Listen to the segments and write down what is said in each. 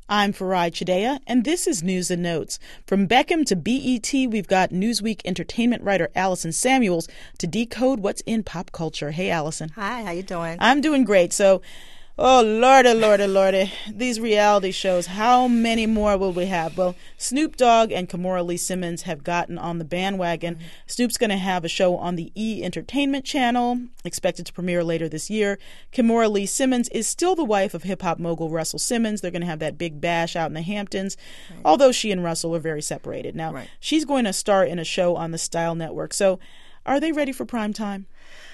I'm Farai Chideya, and this is News and Notes. From Beckham to BET, we've got Newsweek entertainment writer Allison Samuels to decode what's in pop culture. Hey, Allison. Hi, how you doing? I'm doing great. So, oh, Lordy, these reality shows, how many more will we have? Well, Snoop Dogg and Kimora Lee Simmons have gotten on the bandwagon. Mm-hmm. Snoop's going to have a show on the E! Entertainment channel, expected to premiere later this year. Kimora Lee Simmons is still the wife of hip-hop mogul Russell Simmons. They're going to have that big bash out in the Hamptons, although she and Russell are very separated. Now, she's going to star in a show on the Style Network. So, are they ready for prime time?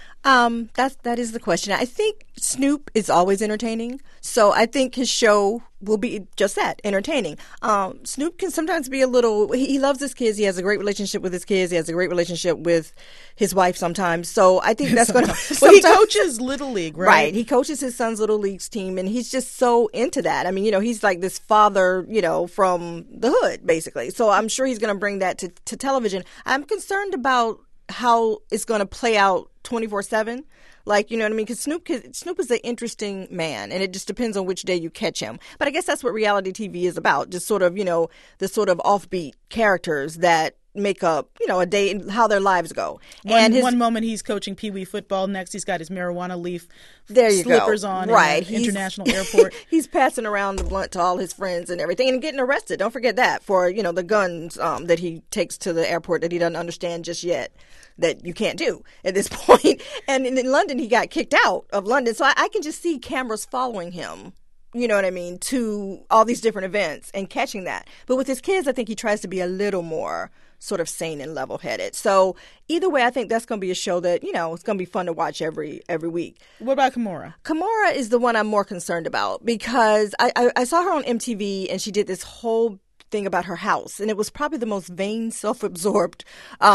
That is the question. I think Snoop is always entertaining, so I think his show will be just that, entertaining. Snoop can sometimes be a little. He loves his kids. He has a great relationship with his kids. He has a great relationship with his wife sometimes. So I think that's going to. Well, he coaches Little League, right? Right. He coaches his son's Little League's team, and he's just so into that. I mean, he's like this father, from the hood, basically. So I'm sure he's going to bring that to television. I'm concerned about how it's going to play out 24/7. Like, you know what I mean? Because Snoop is an interesting man, and it just depends on which day you catch him. But I guess that's what reality TV is about, just sort of, the sort of offbeat characters that make up, a day and how their lives go. One moment he's coaching Pee Wee football, next he's got his marijuana leaf slippers on right. in the international airport. He's passing around the blunt to all his friends and everything and getting arrested. Don't forget that for, the guns that he takes to the airport that he doesn't understand just yet, that you can't do at this point. And in London, he got kicked out of London. So I can just see cameras following him, you know what I mean, to all these different events and catching that. But with his kids, I think he tries to be a little more sort of sane and level-headed. So either way, I think that's going to be a show that, it's going to be fun to watch every week. What about Kimora? Kimora is the one I'm more concerned about because I saw her on MTV and she did this whole thing about her house. And it was probably the most vain, self-absorbed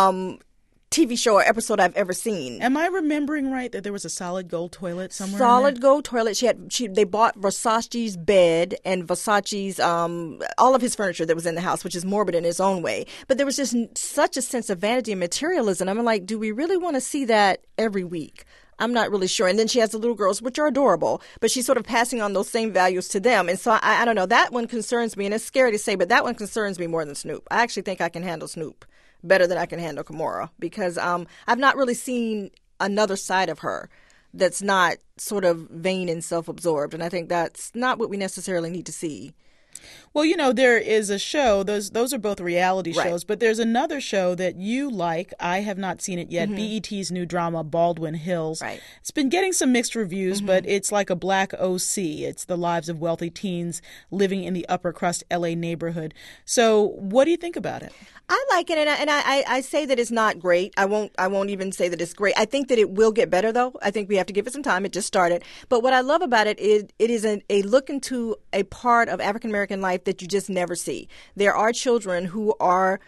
TV show or episode I've ever seen. Am I remembering right that there was a solid gold toilet somewhere? Solid gold toilet. They bought Versace's bed and Versace's all of his furniture that was in the house, which is morbid in its own way. But there was just such a sense of vanity and materialism. I'm like, do we really want to see that every week? I'm not really sure. And then she has the little girls, which are adorable, but she's sort of passing on those same values to them. And so I don't know. That one concerns me, and it's scary to say, but that one concerns me more than Snoop. I actually think I can handle Snoop better than I can handle Kimora because I've not really seen another side of her that's not sort of vain and self-absorbed. And I think that's not what we necessarily need to see. Well, there is a show. Those are both reality shows, but there's another show that you like. I have not seen it yet. BET's new drama, Baldwin Hills. Right. It's been getting some mixed reviews, but it's like a black OC. It's the lives of wealthy teens living in the upper crust LA neighborhood. So what do you think about it? I like it, and I say that it's not great. I won't even say that it's great. I think that it will get better, though. I think we have to give it some time. It just started. But what I love about it is it is a look into a part of African American life that you just never see. There are children who are,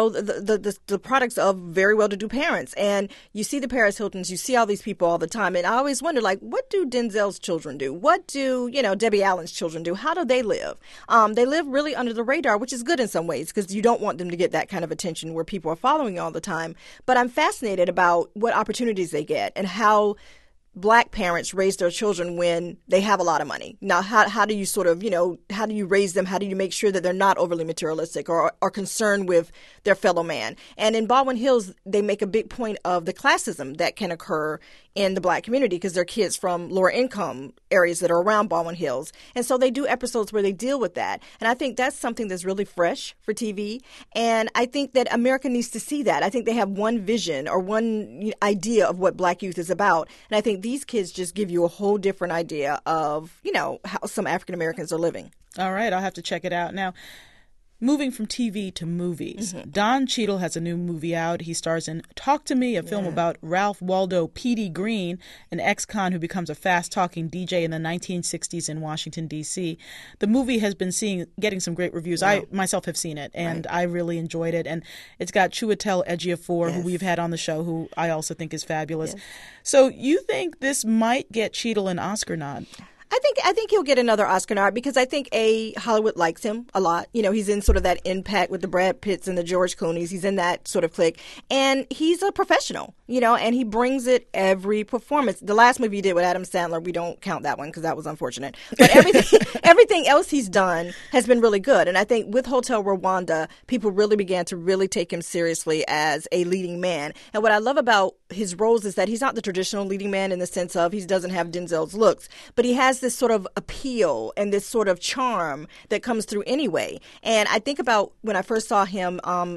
the products of very well-to-do parents, and you see the Paris Hiltons, you see all these people all the time, and I always wonder, like, what do Denzel's children do? What do Debbie Allen's children do? How do they live? They live really under the radar, which is good in some ways because you don't want them to get that kind of attention where people are following you all the time. But I'm fascinated about what opportunities they get and how Black parents raise their children when they have a lot of money. Now, how do you sort of, how do you raise them? How do you make sure that they're not overly materialistic or are concerned with their fellow man? And in Baldwin Hills, they make a big point of the classism that can occur in the Black community because they're kids from lower income areas that are around Baldwin Hills. And so they do episodes where they deal with that. And I think that's something that's really fresh for TV. And I think that America needs to see that. I think they have one vision or one idea of what Black youth is about. And I think these kids just give you a whole different idea of, how some African Americans are living. All right. I'll have to check it out. Now, moving from TV to movies, Don Cheadle has a new movie out. He stars in Talk to Me, a film about Ralph Waldo P.D. Green, an ex-con who becomes a fast-talking DJ in the 1960s in Washington, D.C. The movie has been getting some great reviews. I myself have seen it, and I really enjoyed it. And it's got Chiwetel Ejiofor, who we've had on the show, who I also think is fabulous. So you think this might get Cheadle an Oscar nod? I think he'll get another Oscar nod because I think Hollywood likes him a lot. You know, he's in sort of that impact with the Brad Pitts and the George Clooney's. He's in that sort of clique, and he's a professional. You know, and he brings it every performance. The last movie he did with Adam Sandler, we don't count that one because that was unfortunate. But everything else he's done has been really good. And I think with Hotel Rwanda, people really began to really take him seriously as a leading man. And what I love about his roles is that he's not the traditional leading man in the sense of he doesn't have Denzel's looks, but he has this sort of appeal and this sort of charm that comes through anyway. And I think about when I first saw him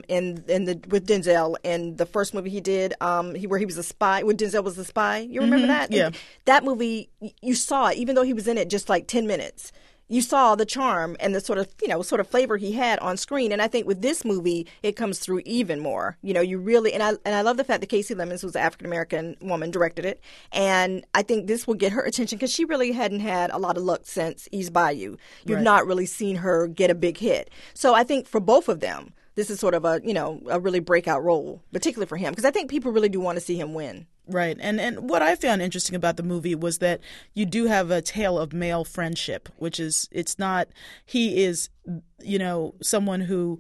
with Denzel in the first movie he did, where he was a spy, when Denzel was the spy. You remember that? Yeah. That movie, you saw it, even though he was in it just like 10 minutes. You saw the charm and the sort of flavor he had on screen. And I think with this movie, it comes through even more. You know, you really, and I love the fact that Casey Lemons, who's an African-American woman, directed it. And I think this will get her attention because she really hadn't had a lot of luck since East Bayou. You've not really seen her get a big hit. So I think for both of them, this is sort of a really breakout role, particularly for him, because I think people really do want to see him win. Right. And what I found interesting about the movie was that you do have a tale of male friendship, which is, it's not, he is, someone who,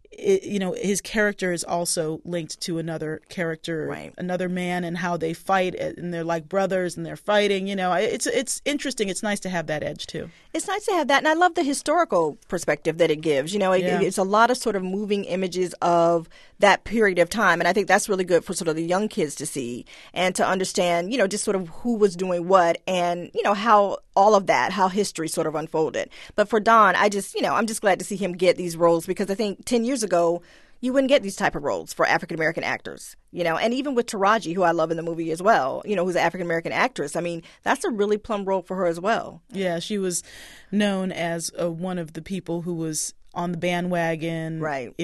his character is also linked to another character, right, another man, and how they fight, and they're like brothers and they're fighting. It's interesting. It's nice to have that edge too. It's nice to have that, and I love the historical perspective that it gives. It's a lot of sort of moving images of that period of time, and I think that's really good for sort of the young kids to see and to understand, just sort of who was doing what and, how all of that, how history sort of unfolded. But for Don, I'm just glad to see him get these roles because I think 10 years ago, you wouldn't get these type of roles for African-American actors, and even with Taraji, who I love in the movie as well, who's an African-American actress. I mean, that's a really plum role for her as well. Yeah, she was known as one of the people who was on the bandwagon. Right.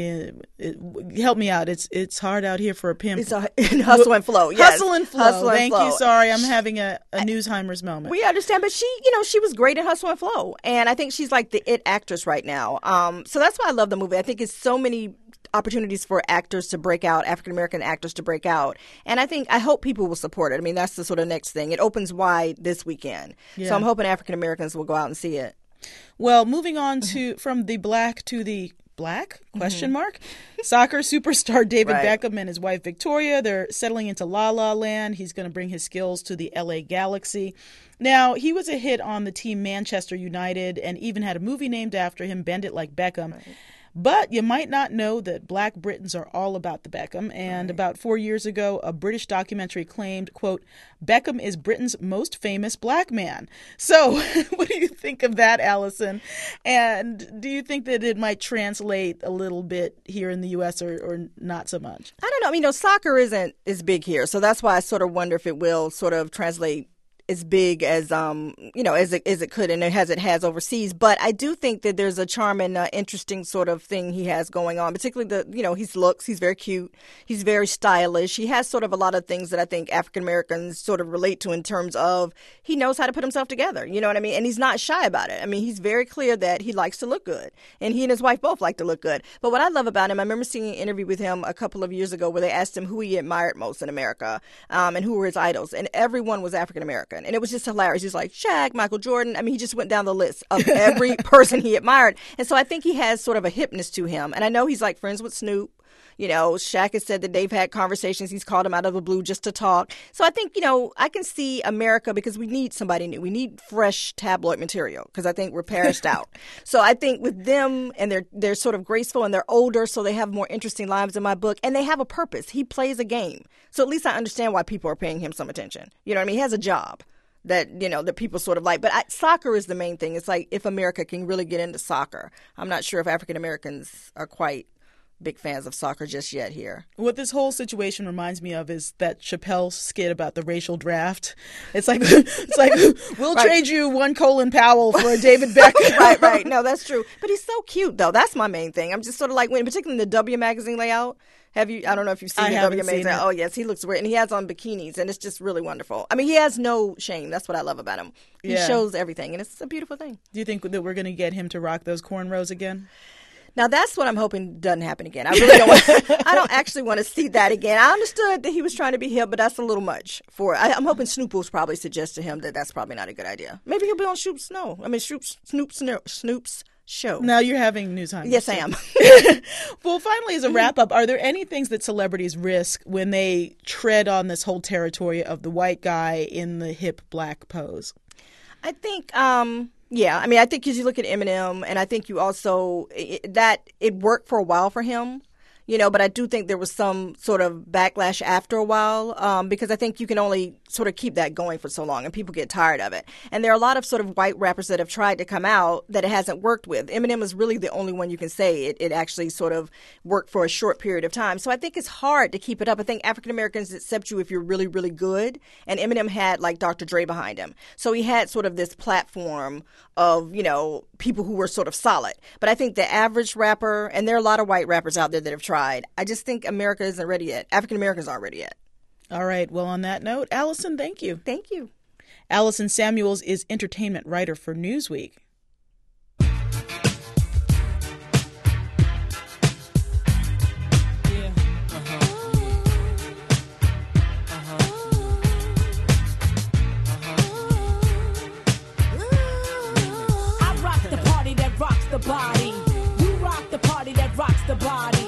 Help me out. It's hard out here for a pimp. It's hustle and flow. Yes. Hustle and flow. Hustle and Thank flow. you. Sorry, I'm having a Newsheimer's moment. We understand, but she was great in Hustle and Flow, and I think she's like the it actress right now. So that's why I love the movie. I think it's so many opportunities for actors to break out, African-American actors to break out. And I hope people will support it. I mean, that's the sort of next thing. It opens wide this weekend. Yeah. So I'm hoping African-Americans will go out and see it. Well, moving on from the black to the black, question mark, soccer superstar David Beckham and his wife Victoria, they're settling into La La Land. He's going to bring his skills to the LA Galaxy. Now, he was a hit on the team Manchester United and even had a movie named after him, Bend It Like Beckham. Right. But you might not know that Black Britons are all about the Beckham. And about 4 years ago, a British documentary claimed, quote, Beckham is Britain's most famous black man. So what do you think of that, Allison? And do you think that it might translate a little bit here in the U.S. or not so much? I don't know. Soccer isn't as big here. So that's why I sort of wonder if it will sort of translate as big as as it could and as it has overseas. But I do think that there's a charm and interesting sort of thing he has going on, particularly his looks. He's very cute. He's very stylish. He has sort of a lot of things that I think African Americans sort of relate to in terms of he knows how to put himself together. You know what I mean? And he's not shy about it. I mean, he's very clear that he likes to look good, and he and his wife both like to look good. But what I love about him, I remember seeing an interview with him a couple of years ago where they asked him who he admired most in America, and who were his idols, and everyone was African American. And it was just hilarious. He's like Shaq, Michael Jordan. I mean, he just went down the list of every person he admired. And so I think he has sort of a hipness to him. And I know he's like friends with Snoop. Shaq has said that they've had conversations. He's called him out of the blue just to talk. So I think, I can see America because we need somebody new. We need fresh tabloid material because I think we're perished out. So I think with them, and they're sort of graceful and they're older, so they have more interesting lives in my book, and they have a purpose. He plays a game. So at least I understand why people are paying him some attention. You know what I mean? He has a job that that people sort of like. But soccer is the main thing. It's like if America can really get into soccer. I'm not sure if African Americans are quite big fans of soccer just yet here. What this whole situation reminds me of is that Chappelle skit about the racial draft. It's like we'll trade you one Colin Powell for a David Beckham. Right. No, that's true. But he's so cute though. That's my main thing. I'm just sort of like particularly in the W magazine layout. I don't know if you've seen the W magazine. Oh yes, he looks weird, and he has on bikinis, and it's just really wonderful. I mean, he has no shame. That's what I love about him. He shows everything, and it's a beautiful thing. Do you think that we're going to get him to rock those cornrows again? Now that's what I'm hoping doesn't happen again. I really don't. I don't actually want to see that again. I understood that he was trying to be hip, but that's a little much for. I'm hoping Snoop will probably suggest to him that that's probably not a good idea. Maybe he'll be on Snoop's show. Now you're having news on. Yes, I am. Well, finally, as a wrap up, are there any things that celebrities risk when they tread on this whole territory of the white guy in the hip black pose? I think. Yeah, I mean, I think because you look at Eminem, and I think you also that it worked for a while for him, but I do think there was some sort of backlash after a while because I think you can only sort of keep that going for so long, and people get tired of it. And there are a lot of sort of white rappers that have tried to come out that it hasn't worked with. Eminem is really the only one you can say it actually sort of worked for a short period of time. So I think it's hard to keep it up. I think African Americans accept you if you're really, really good, and Eminem had like Dr. Dre behind him. So he had sort of this platform of, people who were sort of solid. But I think the average rapper, and there are a lot of white rappers out there that have tried, I just think America isn't ready yet. African Americans aren't ready yet. All right. Well, on that note, Allison, thank you. Thank you. Allison Samuels is entertainment writer for Newsweek. I rock the party that rocks the body. You rock the party that rocks the body.